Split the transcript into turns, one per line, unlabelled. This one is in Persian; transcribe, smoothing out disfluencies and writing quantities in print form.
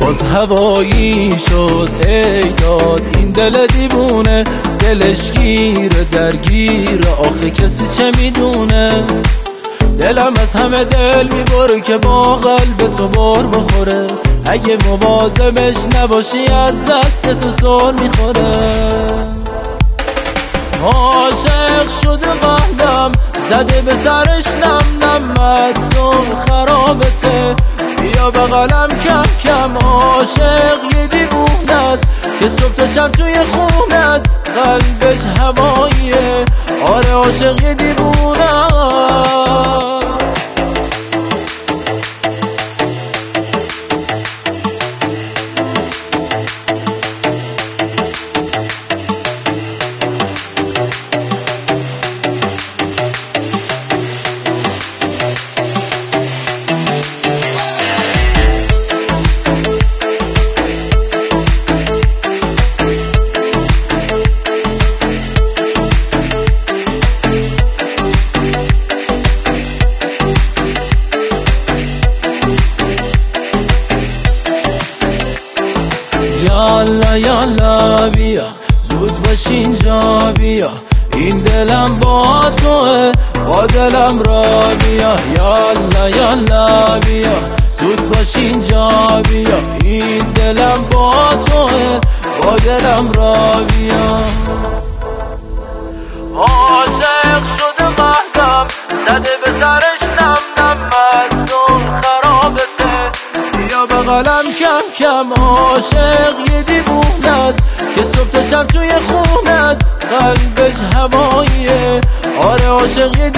باز هوایی شد ای داد این دل دیوونه، دلش گیره درگیر آخه کسی چه میدونه. دلم از همه دل میبره که با قلب تو بار بخوره، اگه مواظبش نباشی از دست تو سر میخوره. عاشق شده قلبم زده به سرش نم نم، مست و خرابته بیا بغلم کم کم. عاشق یه دیوونه است که صبح تا شب توی خونه است، قلبش هواییه آره عاشق یه دیوونه است. یالا یالا بیا زود باش اینجا بیا، این دلم با توه با دلم را بیا. یالا یالا بیا زود باش اینجا بیا، این دلم با توه با دلم را بیا. عاشق شده قلبم زده به سرش نم نم، مست و خرابته بیا بغلم کم کم. عاشق یه دیوونه است که صبح تا شب توی خونه است، قلبش هواییه آره عاشق یه